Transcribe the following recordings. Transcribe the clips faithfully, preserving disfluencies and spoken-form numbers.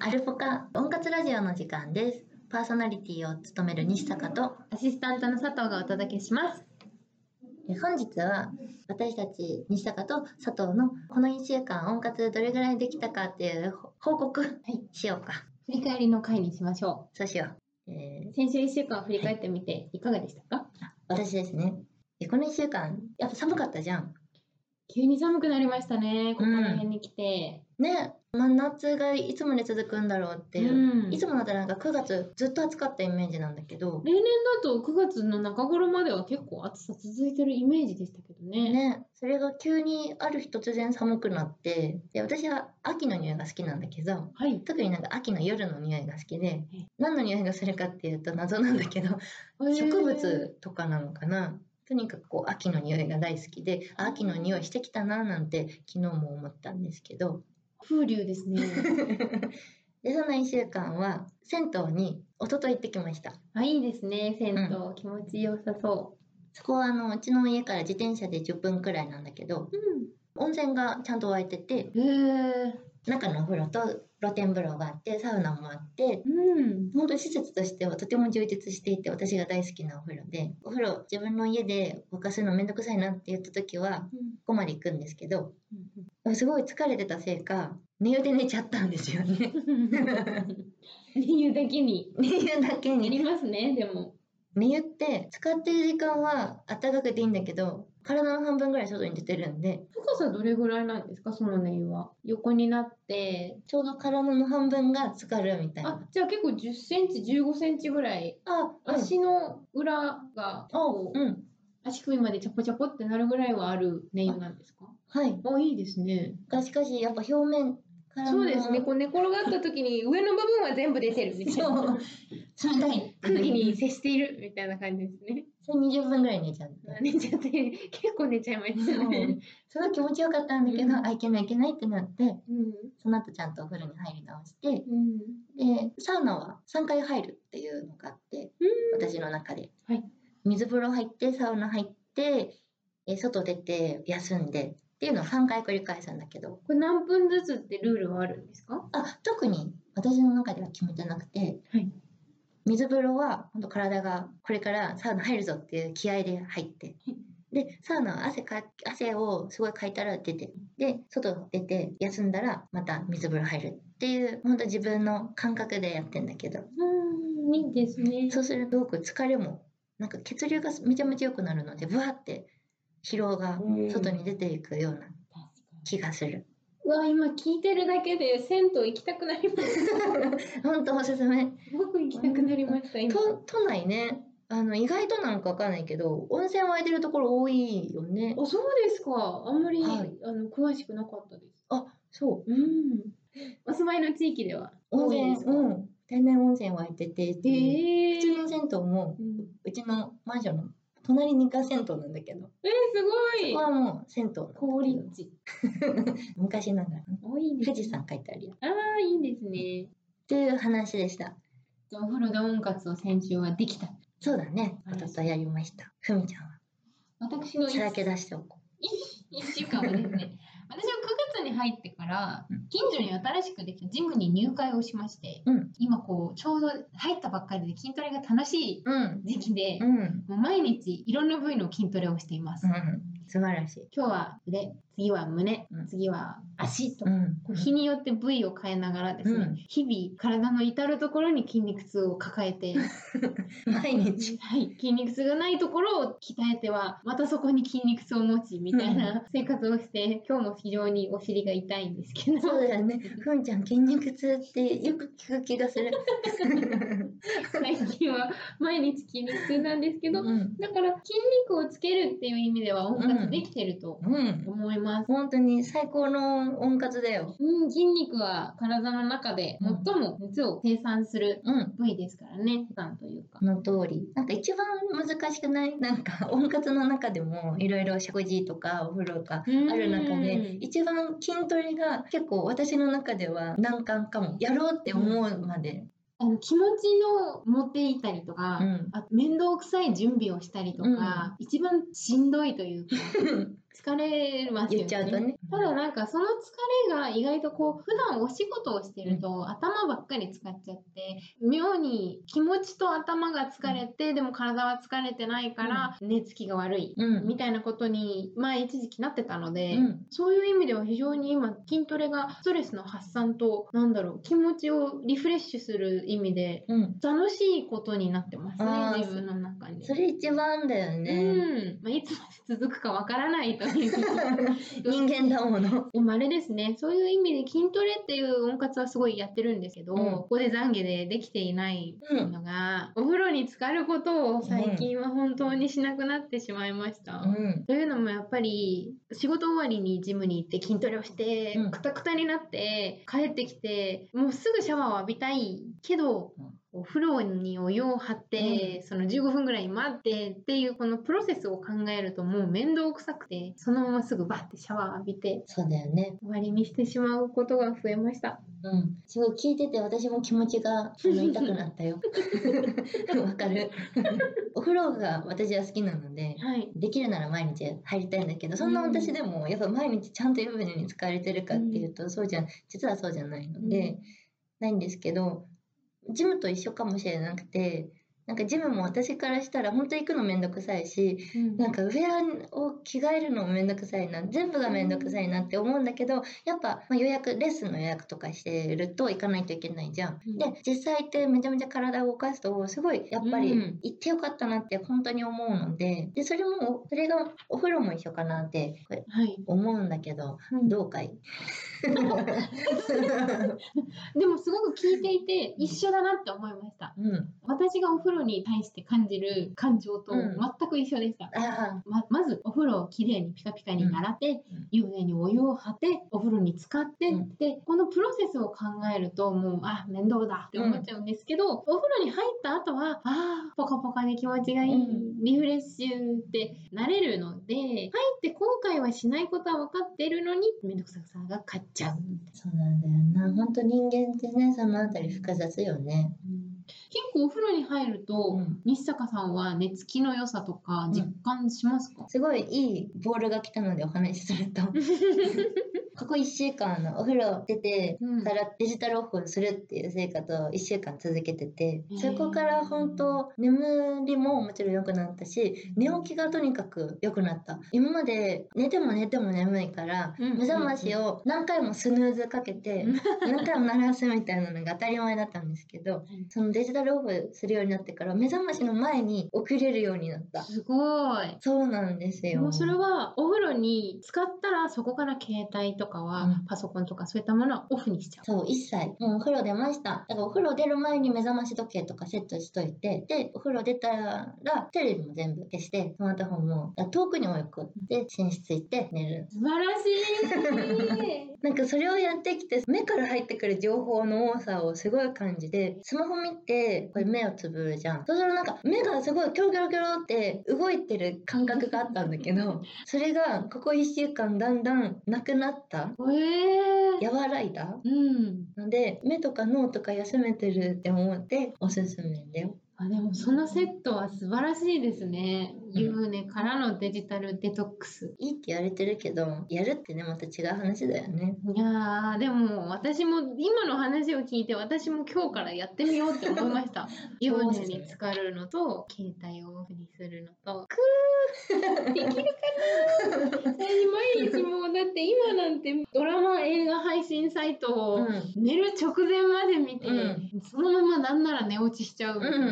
アルポカ温活ラジオの時間です。パーソナリティを務める西坂とアシスタントの佐藤がお届けします。 え本日は私たち西坂と佐藤のこのいっしゅうかん温活どれぐらいできたかっていう報告しようか。 振り返りの回にしましょそうしよう。えう。先週いっしゅうかん振り返ってみていかがでしたか？ あ私ですね。えこのいっしゅうかんやっぱ寒かったじゃん。 急に寒くなりましたね、ここら辺に来て。 ね、まあ、夏がいつまで続くんだろうっていう、 うん、 いつもだったらなんかくがつずっと暑かったイメージなんだけど、 例年だとくがつの中頃までは結構暑さ続いてるイメージでしたけどね。 ね、それが急にある日突然寒くなって、で私は秋の匂いが好きなんだけど、 はい、 特になんか秋の夜の匂いが好きで、 え何の匂いがするかっていうと謎なんだけど、植物とかなのかな。とにかくこう秋の匂いが大好きで、あ秋の匂いしてきたななんて昨日も思ったんですけど、 風流ですね。 でそのいっしゅうかんは銭湯に一昨日行ってきました。 あ、いいですね、銭湯、 う気持ちよさそそこはあのうちの家から自転車でじゅっぷんくらいなんだけど、 う。 温泉がちゃんと湧いてて、 うん。へえ。 中のお風呂と露天風呂があってサウナもあって、 うん。 本当に施設としてはとても充実していて、私が大好きなお風呂で、お風呂自分の家で沸かすのめんどくさいなって言った時はうんここまで行くんですけど、 うんすごい疲れてたせいか寝湯で寝ちゃったんですよね。 寝湯だけに。 寝湯だけありに。 ますね、でも。 寝湯って使ってる時間は暖かくていいんだけど、体の半分ぐらい外に出てるんで、 深さどれぐらいなんですか、その寝湯は。横になって、 ちょうど体の半分が浸かるみたいあ、 な。 じゃあ結構じゅっセンチ、じゅうごセンチぐらい、 あ、うん、 足の裏がこう、 うん、 足首までチャポチャポってなるぐらいはある寝湯なんですか？ はい。 あ、いいですね。 がしかしやっぱ表面からのそうですね、こう寝転がった時に上の部分は全部出てるみたいそうな。 冷たい空気に接しているみたいな感じですね。 それにじゅっぷんぐらい寝ちゃって寝ちゃって、結構寝ちゃいましたね。 すごい気持ちよかったんだけど、 うんあいけないいけないってなって、 うんその後ちゃんとお風呂に入り直して、 うんでサウナはさんかい入るっていうのがあって、私の中で、 はい、 水風呂入ってサウナ入ってえ外出て休んでっていうのをさんかい繰り返すんだけど、 これ何分ずつってルールはあるんですか？ あ特に私の中では決めてなくて、 はい、 水風呂は本当体がこれからサウナ入るぞっていう気合で入って、でサウナは汗か汗をすごいかいたら出て、で外出て休んだらまた水風呂入るっていう本当自分の感覚でやってんだけど、 うん、いいですね。 そうするとすごく疲れもなんか血流がめちゃめちゃ良くなるので、ブワーって疲労が外に出ていくような気がする。 うわ、今聞いてるだけで銭湯行きたくなりました。 本当おすすめ。 すごく行きたくなりました、今。 都都内ね、あの意外となんかわかんないけど温泉湧いてるところ多いよね。 あ、そうですか。あんまり、 はい、 あの詳しくなかったです。 あ、そう。 うん。お住まいの地域では温泉、 多いですか？ うん、天然温泉湧いてて、 えー、 普通の銭湯も、 うん、 うちのマンションの隣にが銭湯なんだけど、 えー、すごい。 そこはもう銭湯なんだけど、 高立地。 昔ながらね、 多いですね。 富士山書いてあるよああ、いいですね。 っていう話でした。 じゃあお風呂で温活を先週はできた。 そうだね、おとといやりました。ふみちゃんは私のさらけ出しておこいっしゅうかんはですね、私はくがつに入ってから近所に新しくできたジムに入会をしまして、 う。うん、 今こうちょうど入ったばっかりで筋トレが楽しいうん、 時期で、 うん、 もう毎日いろんな部位の筋トレをしています。 うん、素晴らしい。 今日は腕、次は胸、 うん次は足と、 うん、 こう日によって部位を変えながらですね、 うん日々体の至るところに筋肉痛を抱えて、 毎日。 はい、筋肉痛がないところを鍛えてはまたそこに筋肉痛を持ちみたいな生活をして、今日も非常にお尻が痛いんですけど、 そうだよね。ふみちゃん筋肉痛ってよく聞く気がする。 最近は毎日筋肉痛なんですけど、 うん、 だから筋肉をつけるっていう意味では温活できてるとうん、 思います。 本当に最高の温活だよ。 うん、筋肉は体の中で最も熱を生産するうん、 部位ですからね、器官というか。 の通り。なんか一番難しくない？なんか温活の中でもいろいろ食事とかお風呂とかある中で、一番筋トレが結構私の中では難関かも。やろうって思うまで。 あの気持ちの持っていたりとか、 うん、 あ面倒くさい準備をしたりとか、 うん、 一番しんどいというか疲れますよね。 言っちゃうとね。 ただなんかその疲れが意外とこう普段お仕事をしてると頭ばっかり使っちゃって妙に気持ちと頭が疲れてでも体は疲れてないから寝つきが悪いみたいなことに前一時期なってたので、そういう意味では非常に今筋トレがストレスの発散となんだろう気持ちをリフレッシュする意味で楽しいことになってますね、自分の中に。 それ一番だよね。 うん、まあ、いつまで続くかわからないという人間だもの。 でもあれですね、そういう意味で筋トレっていう温活はすごいやってるんですけど、うん、ここで懺悔でできていないのが、うん、お風呂に浸かることを最近は本当にしなくなってしまいました。うん、というのもやっぱり仕事終わりにジムに行って筋トレをして、くたくたになって帰ってきて、もうすぐシャワーを浴びたいけど、うんお風呂にお湯を張って、うん、そのじゅうごふんぐらい待ってっていうこのプロセスを考えるともう面倒くさくてそのまますぐバッてシャワー浴びてそうだよね終わりにしてしまうことが増えました。 うん、すごい聞いてて私も気持ちが痛くなったよわかるお風呂が私は好きなので、はい、できるなら毎日入りたいんだけどそんな私でもやっぱ毎日ちゃんと湯船に浸かれてるかっていうと、うん、そうじゃ実はそうじゃないので、うん、ないんですけどジムと一緒かもしれなくてなんかジムも私からしたら本当行くのめんどくさいし、うん、なんかウェアを着替えるのもめんどくさいな全部がめんどくさいなって思うんだけどやっぱ、まあ、予約レッスンの予約とかしてると行かないといけないじゃん、うん、で実際行ってめちゃめちゃ体を動かすとすごいやっぱり行ってよかったなって本当に思うので、でそれもそれがお風呂も一緒かなって思うんだけど、はい、どうかいでもすごく聞いていて一緒だなって思いました、うん、私がお風呂に対して感じる感情と全く一緒でした、うんま、まずお風呂をきれいにピカピカに洗って、うん、湯船にお湯を張ってお風呂に浸かって、うん、でこのプロセスを考えるともうあ面倒だって思っちゃうんですけど、うん、お風呂に入った後はあポカポカで気持ちがいい、うん、リフレッシュってなれるので入って後悔はしないことは分かっているのに面倒くささが勝っちゃう。 そうなんだよな本当人間ってねそのあたり複雑よね、 うん結構お風呂に入ると、うん、西坂さんは寝つきの良さとか実感しますか、 うん、すごいいいボールが来たのでお話しするとここいっしゅうかんのお風呂出てからデジタルオフするっていう生活をいっしゅうかん続けてて、うん、そこから本当眠りももちろん良くなったし寝起きがとにかく良くなった。今まで寝ても寝ても眠いから、うん、目覚ましを何回もスヌーズかけて、うん、何回も鳴らすみたいなのが当たり前だったんですけど、そのデジタルオフするようになってから目覚ましの前に起きれるようになった。 すごい。 そうなんですよ。 もうそれはお風呂に使ったらそこから携帯とかは、うん、パソコンとかそういったものはオフにしちゃう。 そう一切もうお風呂出ました。だからお風呂出る前に目覚まし時計とかセットしといてでお風呂出たらテレビも全部消してスマートフォンも遠くに置くで寝室行って寝る。 素晴らしい。 なんかそれをやってきて目から入ってくる情報の多さをすごい感じてスマホ見てこれ目をつぶるじゃん。そうするとなんか目がすごいキョロキョロキョロって動いてる感覚があったんだけどそれがここいっしゅうかんだんだんなくなった。えー、和らいだ、うん、ので目とか脳とか休めてるって思っておすすめだよ。 あでもそのセットは素晴らしいですね。湯船からのデジタルデトックス。 いいって言われてるけどやるってねまた違う話だよね。 いやーでも私も今の話を聞いて私も今日からやってみようって思いました。湯船に浸かるのと携帯をオフにするのとくーできるかな毎日もうだって今なんてドラマ映画配信サイトを寝る直前まで見て、うん、そのままなんなら寝落ちしちゃうみたいな、うんうん、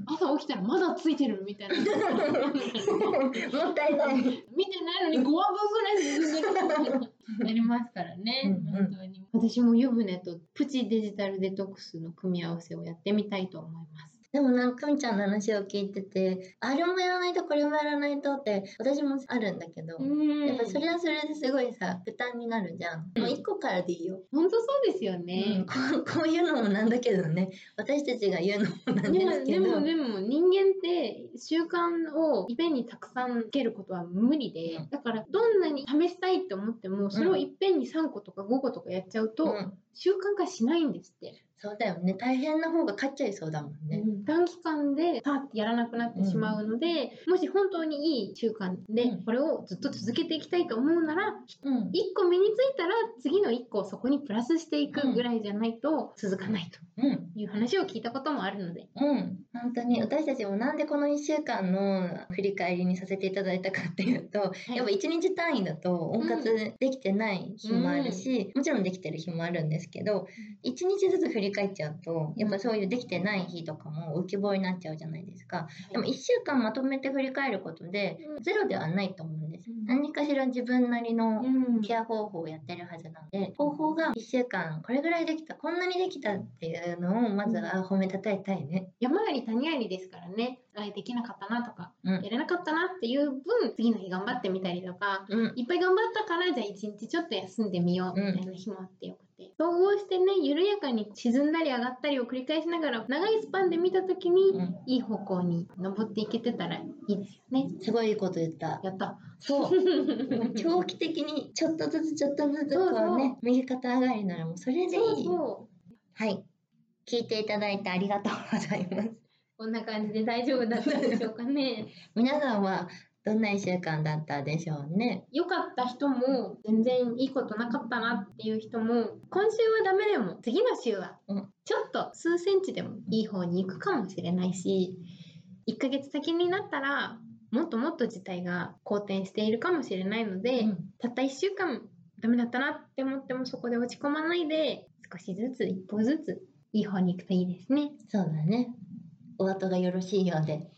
朝起きたらまだついてるみたいなもったいない見てないのにごわぶんぐらい進んでるなりますからね、うんうん、本当に私も湯船とプチデジタルデトックスの組み合わせをやってみたいと思います。 でもなんかみちゃんの話を聞いててあれもやらないとこれもやらないとって私もあるんだけどやっぱそれはそれですごいさ負担になるじゃん、うん、もういっこからでいいよ。 本当そうですよね、 うん、こ, こういうのもなんだけどね私たちが言うのもなんですけどでもでもでも人間って習慣をいっぺんにたくさんつけることは無理で、うん、だからどんなに試したいって思ってもそれをいっぺんにさんことかごことかやっちゃうと、うん、習慣化しないんですって。 そうだよね。大変な方が勝っちゃいそうだもんね。 うん、短期間でパーってやらなくなってしまうので、もし本当にいい習慣でこれをずっと続けていきたいと思うなら、 うん、 いっこ身についたら次のいっこをそこにプラスしていくぐらいじゃないと続かないという話を聞いたこともあるので、 うん、本当に私たちもなんでこのいっしゅうかんの振り返りにさせていただいたかっていうと、はい、やっぱいちにち単位だと温活できてない日もあるし、うん、もちろんできてる日もあるんですけど、いちにちずつ振り返っちゃうとやっぱそういうできてない日とかも浮き彫りになっちゃうじゃないですか。でもいっしゅうかんまとめて振り返ることでゼロではないと思うんです。何かしら自分なりのケア方法をやってるはずなので、方法がいっしゅうかんこれぐらいできた、こんなにできたっていうのをまずは褒めたたえたいね。 山あり谷ありですからね。あれできなかったなとか、うん、やれなかったなっていう分次の日頑張ってみたりとか、うん、いっぱい頑張ったからじゃあいちにちちょっと休んでみようみたいな日もあってよくて、うん、総合してね緩やかに沈んだり上がったりを繰り返しながら長いスパンで見た時に、うん、いい方向に登っていけてたらいいですよね。 すごいいいこと言った。 やった。 そう長期的にちょっとずつちょっとずつこうね右肩上がりならもうそれでいい。そうそうはい、聞いていただいてありがとうございます。 こんな感じで大丈夫だったでしょうかね。 皆さんはどんないっしゅうかんだったでしょうね。 良かった人も全然いいことなかったなっていう人も、今週はダメでも次の週はちょっと数センチでもいい方に行くかもしれないし、いっかげつ先になったらもっともっと事態が好転しているかもしれないので、うん、たったいっしゅうかんダメだったなって思ってもそこで落ち込まないで、少しずつ一歩ずついい方に行くといいですね。 そうだね。お後がよろしいようで。はい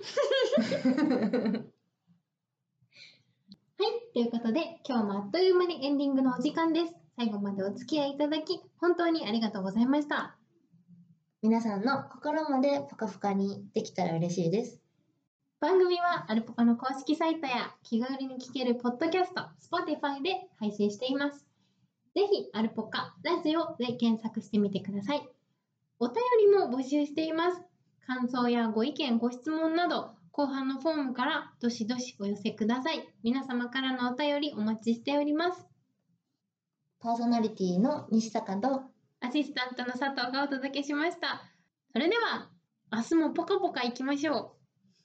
、ということで今日もあっという間にエンディングのお時間です。最後までお付き合いいただき本当にありがとうございました。 皆さんの心までポカポカにできたら嬉しいです。 番組はアルポカの公式サイトや気軽に聴けるポッドキャスト、Spotify で配信しています。ぜひアルポカラジオで検索してみてください。お便りも募集しています。感想やご意見、ご質問など後半のフォームからどしどしお寄せください。皆様からのお便りお待ちしております。 パーソナリティの西坂とアシスタントの佐藤がお届けしました。それでは明日もポカポカいきましょう。